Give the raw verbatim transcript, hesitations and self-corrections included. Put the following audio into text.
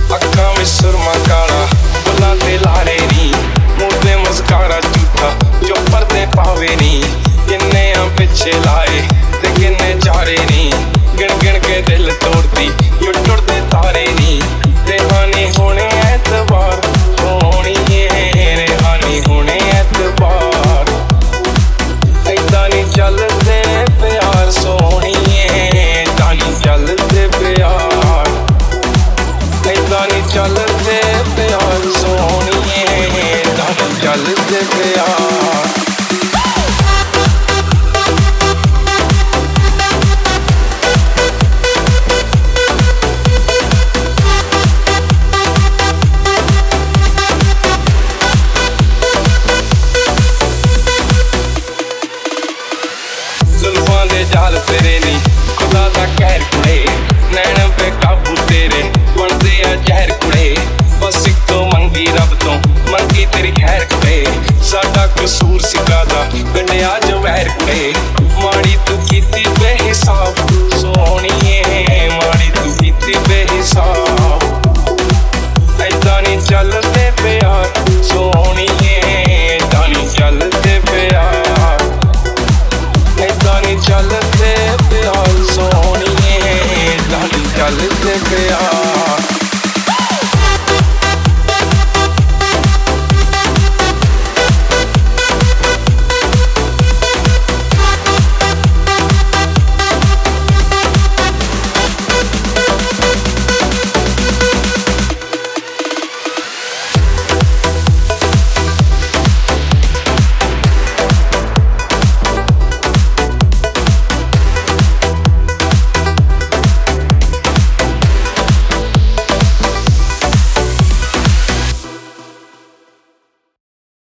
ਅੱਖਾਂ ਵਿੱਚ ਸੁਰਮਾ ਕਾਲਾ, ਬੁੱਲਾਂ ਤੇ ਲਾਰੇ ਨੀ, ਮੂੰਹ ਤੇ ਮੁਸਕਾਰਾ ਝੂਠਾ ਜੋ ਪਰਦੇ ਪਾਵੇ ਨੀ। ਕਿੰਨੇ ਆ ਪਿੱਛੇ ਲਾਏ ਤੇ ਕਿੰਨੇ ਚਾਰੇ ਨੀ, ਗਿਣ ਗਿਣ ਕੇ ਦਿਲ ਤੋੜਦੀ ਯੋ ਟੁੱਟਦੇ ਤਾਰੇ ਨੀ। ਰੇਹਾਨੀ ਹੋਣੇ ਐਤਵਾਰ ਸੋਹਣੀਏ, ਰੇਹਾਨੀ ਹੋਣੇ ਐਤਵਾਰ। ਏਦਾਂ ਨੀ ਚੱਲਦੇ ਪਿਆਰ ਸੋਹਣੀਏ, ਏਦਾਂ ਨੀ ਚੱਲਦੇ ਪਿਆਰ। ਏਦਾਂ ਨੀ ਚੱਲਦੇ ਪਿਆਰ ਸੋਹਣੀਏ, ਏਦਾਂ ਨੀ ਚੱਲਦੇ ਪਿਆਰ।